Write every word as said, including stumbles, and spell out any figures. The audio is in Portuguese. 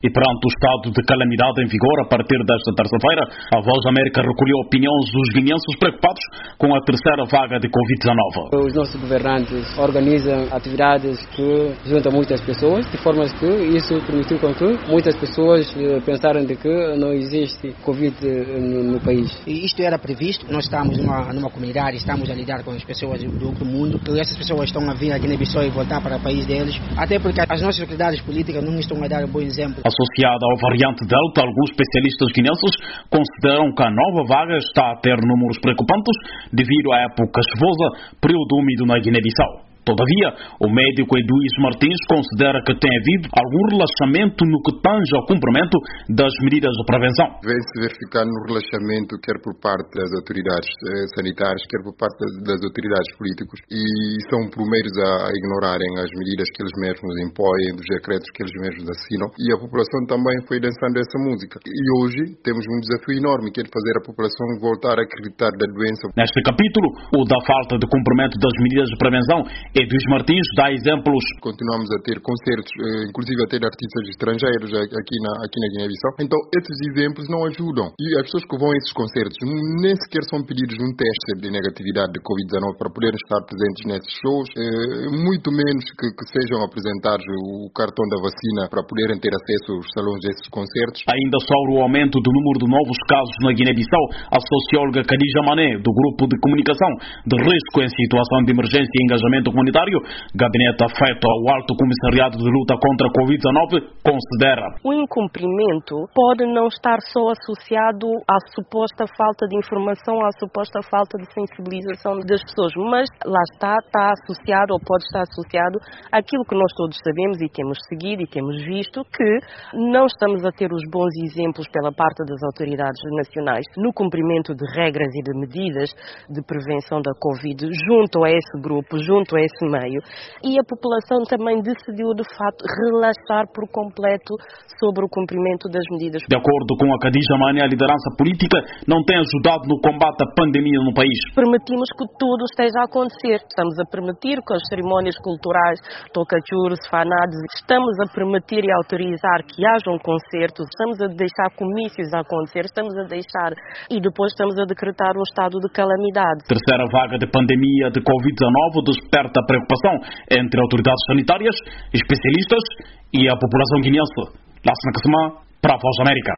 E perante o estado de calamidade em vigor a partir desta terça-feira, a Voz da América recolheu opiniões dos guineenses preocupados com a terceira vaga de covid dezenove. Os nossos governantes organizam atividades que juntam muitas pessoas, de forma que isso permitiu com que muitas pessoas pensaram de que não existe Covid no, no país. E isto era previsto. Nós estamos numa, numa comunidade, estamos a lidar com as pessoas do outro mundo, e essas pessoas estão a vir aqui na Bissau e voltar para o país deles, até porque as nossas autoridades políticas não estão a dar um bom exemplo. Associada ao variante Delta, alguns especialistas guineenses consideram que a nova vaga está a ter números preocupantes devido à época chuvosa, período úmido na Guiné-Bissau. Todavia, o médico Eduís Martins considera que tem havido algum relaxamento no que tange ao cumprimento das medidas de prevenção. Vem-se verificar no relaxamento, quer por parte das autoridades sanitárias, quer por parte das autoridades políticas, e são primeiros a ignorarem as medidas que eles mesmos impõem, dos decretos que eles mesmos assinam, e a população também foi dançando essa música. E hoje temos um desafio enorme, que é de fazer a população voltar a acreditar da doença. Neste capítulo, o da falta de cumprimento das medidas de prevenção, Eduís Martins dá exemplos. Continuamos a ter concertos, inclusive a ter artistas estrangeiros aqui na, aqui na Guiné-Bissau. Então, esses exemplos não ajudam. E as pessoas que vão a esses concertos nem sequer são pedidos um teste de negatividade de covid dezenove para poderem estar presentes nesses shows, muito menos que, que sejam apresentados o cartão da vacina para poderem ter acesso aos salões desses concertos. Ainda sobre o aumento do número de novos casos na Guiné-Bissau, a socióloga Khadija Mané, do Grupo de Comunicação de Risco em Situação de Emergência e Engajamento Comunitário, gabinete afeto ao Alto Comissariado de Luta contra a covid dezenove, considera: o incumprimento pode não estar só associado à suposta falta de informação, à suposta falta de sensibilização das pessoas, mas lá está, está associado ou pode estar associado àquilo que nós todos sabemos e temos seguido e temos visto, que não estamos a ter os bons exemplos pela parte das autoridades nacionais no cumprimento de regras e de medidas de prevenção da Covid junto a esse grupo, junto a esse meio, e a população também decidiu de facto relaxar por completo sobre o cumprimento das medidas. De acordo com a Khadija Mané, a liderança política não tem ajudado no combate à pandemia no país. Permitimos que tudo esteja a acontecer. Estamos a permitir que as cerimónias culturais, tocachuros, fanados, estamos a permitir e a autorizar que hajam concertos, estamos a deixar comícios a acontecer, estamos a deixar e depois estamos a decretar um estado de calamidade. Terceira vaga de pandemia de covid dezenove desperta preocupação entre autoridades sanitárias, especialistas e a população guineense. Lássana Kassama, para a Voz da América.